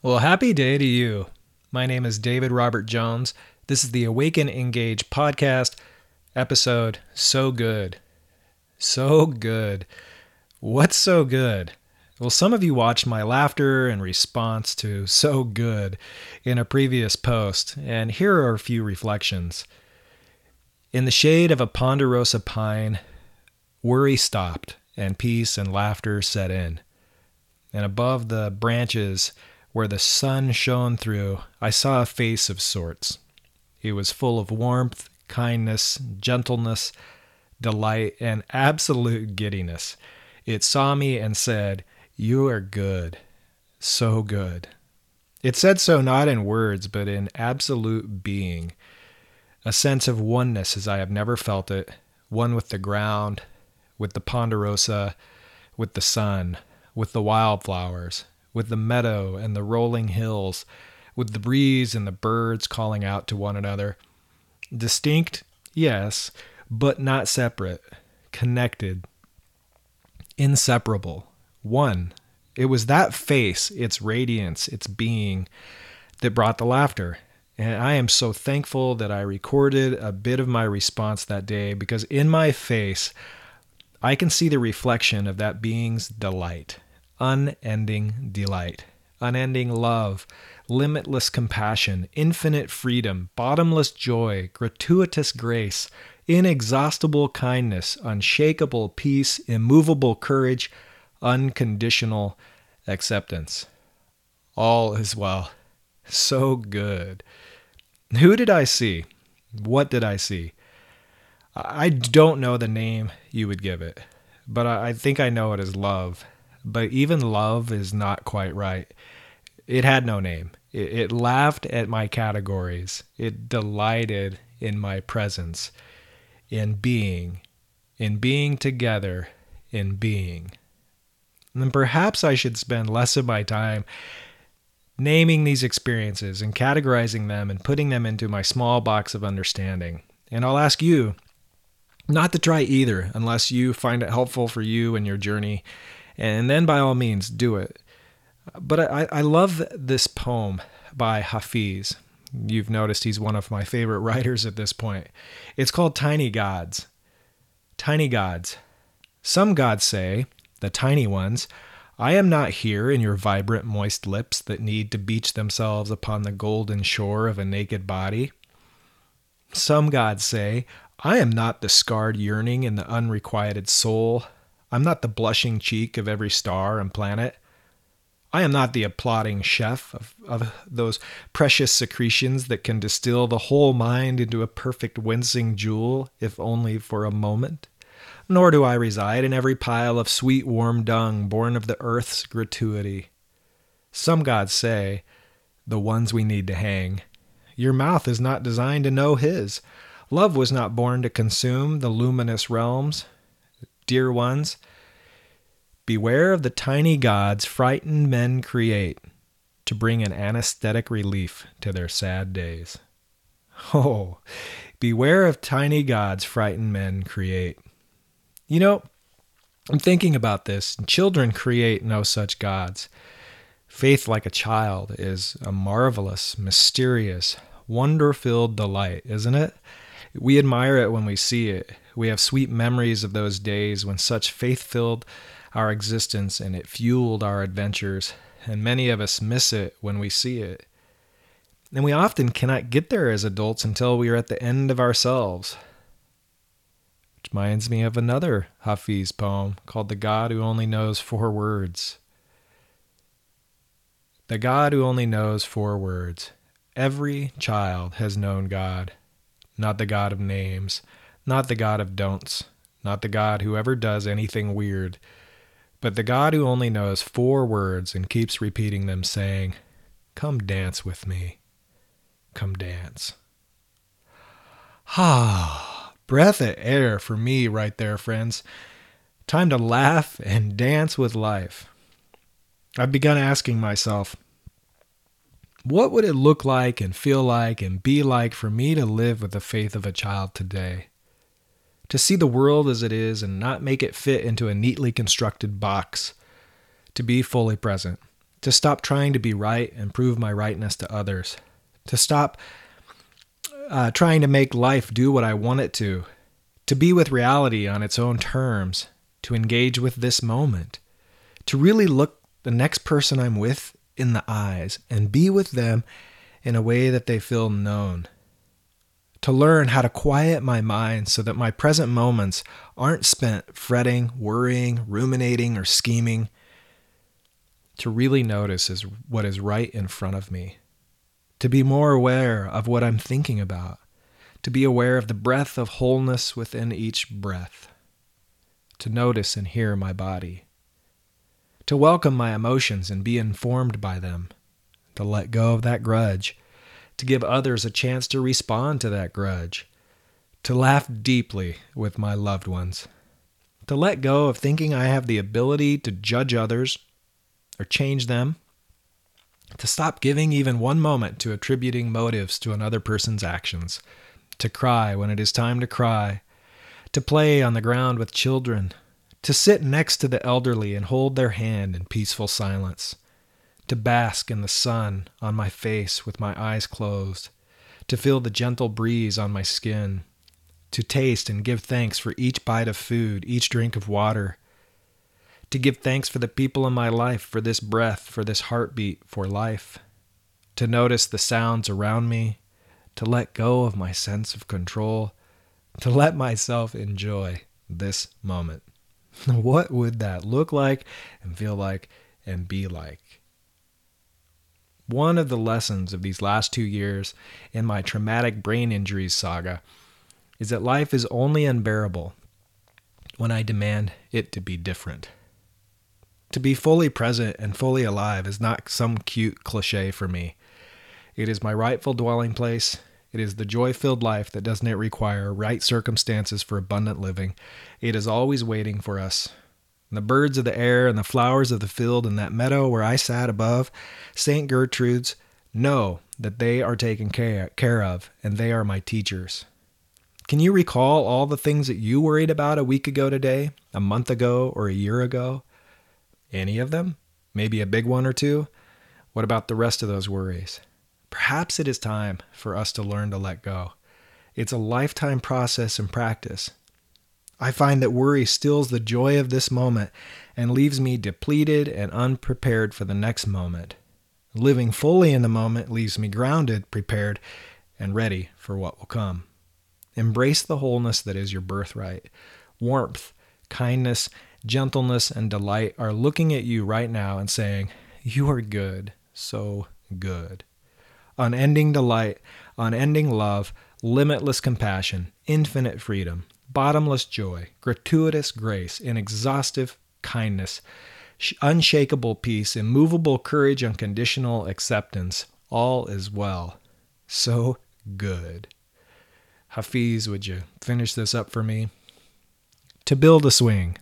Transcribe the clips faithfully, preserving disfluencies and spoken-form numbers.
Well, happy day to you. My name is David Robert Jones. This is the Awaken Engage podcast, episode So Good. So good. What's so good? Well, some of you watched my laughter in response to so good in a previous post, and here are a few reflections. In the shade of a ponderosa pine, worry stopped, and peace and laughter set in. And above the branches, where the sun shone through, I saw a face of sorts. It was full of warmth, kindness, gentleness, delight, and absolute giddiness. It saw me and said, "You are good, so good." It said so not in words, but in absolute being. A sense of oneness as I have never felt it, one with the ground, with the ponderosa, with the sun, with the wildflowers, with the meadow and the rolling hills, with the breeze and the birds calling out to one another. Distinct, yes, but not separate, connected, inseparable, one. It was that face, its radiance, its being, that brought the laughter. And I am so thankful that I recorded a bit of my response that day, because in my face, I can see the reflection of that being's delight. Unending delight, unending love, limitless compassion, infinite freedom, bottomless joy, gratuitous grace, inexhaustible kindness, unshakable peace, immovable courage, unconditional acceptance. All is well. So good. Who did I see? What did I see? I don't know the name you would give it, but I think I know it as love. But even love is not quite right. It had no name. It, it laughed at my categories. It delighted in my presence, in being, in being together, in being. And perhaps I should spend less of my time naming these experiences and categorizing them and putting them into my small box of understanding. And I'll ask you not to try either unless you find it helpful for you and your journey. And then by all means, do it. But I, I love this poem by Hafiz. You've noticed he's one of my favorite writers at this point. It's called Tiny Gods. Tiny Gods. Some gods say, the tiny ones, I am not here in your vibrant, moist lips that need to beach themselves upon the golden shore of a naked body. Some gods say, I am not the scarred yearning in the unrequited soul. I'm not the blushing cheek of every star and planet. I am not the applauding chef of, of those precious secretions that can distill the whole mind into a perfect wincing jewel, if only for a moment. Nor do I reside in every pile of sweet warm dung born of the earth's gratuity. Some gods say, the ones we need to hang, your mouth is not designed to know his. Love was not born to consume the luminous realms. Dear ones, beware of the tiny gods frightened men create to bring an anesthetic relief to their sad days. Oh, beware of tiny gods frightened men create. You know, I'm thinking about this. Children create no such gods. Faith like a child is a marvelous, mysterious, wonder-filled delight, isn't it? We admire it when we see it. We have sweet memories of those days when such faith filled our existence and it fueled our adventures, and many of us miss it when we see it. And we often cannot get there as adults until we are at the end of ourselves. Which reminds me of another Hafiz poem called The God Who Only Knows Four Words. The God who only knows four words. Every child has known God, not the God of names, not the God of don'ts, not the God who ever does anything weird, but the God who only knows four words and keeps repeating them, saying, come dance with me. Come dance. Ah, breath of air for me right there, friends. Time to laugh and dance with life. I've begun asking myself, what would it look like and feel like and be like for me to live with the faith of a child today? To see the world as it is and not make it fit into a neatly constructed box. To be fully present. to stop trying to be right and prove my rightness to others, to stop uh, trying to make life do what I want it to, to be with reality on its own terms, to engage with this moment, to really look the next person I'm with in the eyes and be with them in a way that they feel known, to learn how to quiet my mind so that my present moments aren't spent fretting, worrying, ruminating, or scheming, to really notice is what is right in front of me, to be more aware of what I'm thinking about, to be aware of the breath of wholeness within each breath, to notice and hear my body, to welcome my emotions and be informed by them, to let go of that grudge, to give others a chance to respond to that grudge, to laugh deeply with my loved ones, to let go of thinking I have the ability to judge others or change them, to stop giving even one moment to attributing motives to another person's actions, to cry when it is time to cry, to play on the ground with children, to sit next to the elderly and hold their hand in peaceful silence, to bask in the sun on my face with my eyes closed, to feel the gentle breeze on my skin, to taste and give thanks for each bite of food, each drink of water, to give thanks for the people in my life, for this breath, for this heartbeat, for life, to notice the sounds around me, to let go of my sense of control, to let myself enjoy this moment. What would that look like and feel like and be like? One of the lessons of these last two years in my traumatic brain injuries saga is that life is only unbearable when I demand it to be different. To be fully present and fully alive is not some cute cliche for me. It is my rightful dwelling place. It is the joy-filled life that doesn't require right circumstances for abundant living. It is always waiting for us. The birds of the air and the flowers of the field and that meadow where I sat above Saint Gertrude's know that they are taken care, care of, and they are my teachers. Can you recall all the things that you worried about a week ago today, a month ago, or a year ago? Any of them? Maybe a big one or two? What about the rest of those worries? Perhaps it is time for us to learn to let go. It's a lifetime process and practice. I find that worry steals the joy of this moment and leaves me depleted and unprepared for the next moment. Living fully in the moment leaves me grounded, prepared, and ready for what will come. Embrace the wholeness that is your birthright. Warmth, kindness, gentleness, and delight are looking at you right now and saying, "You are good, so good." Unending delight, unending love, limitless compassion, infinite freedom, bottomless joy, gratuitous grace, inexhaustive kindness, unshakable peace, immovable courage, unconditional acceptance. All is well. So good. Hafiz, would you finish this up for me? To build a swing.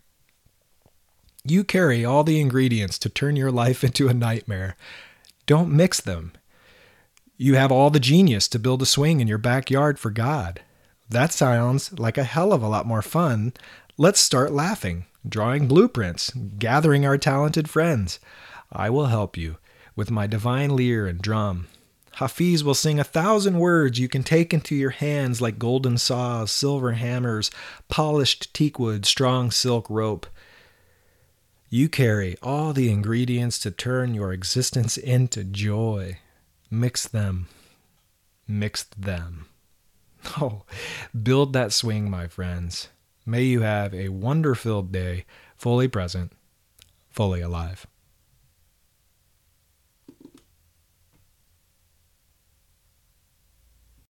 You carry all the ingredients to turn your life into a nightmare. Don't mix them. You have all the genius to build a swing in your backyard for God. That sounds like a hell of a lot more fun. Let's start laughing, drawing blueprints, gathering our talented friends. I will help you with my divine lyre and drum. Hafiz will sing a thousand words you can take into your hands like golden saws, silver hammers, polished teakwood, strong silk rope. You carry all the ingredients to turn your existence into joy. Mix them. Mix them. Oh, build that swing, my friends. May you have a wonder-filled day, fully present, fully alive.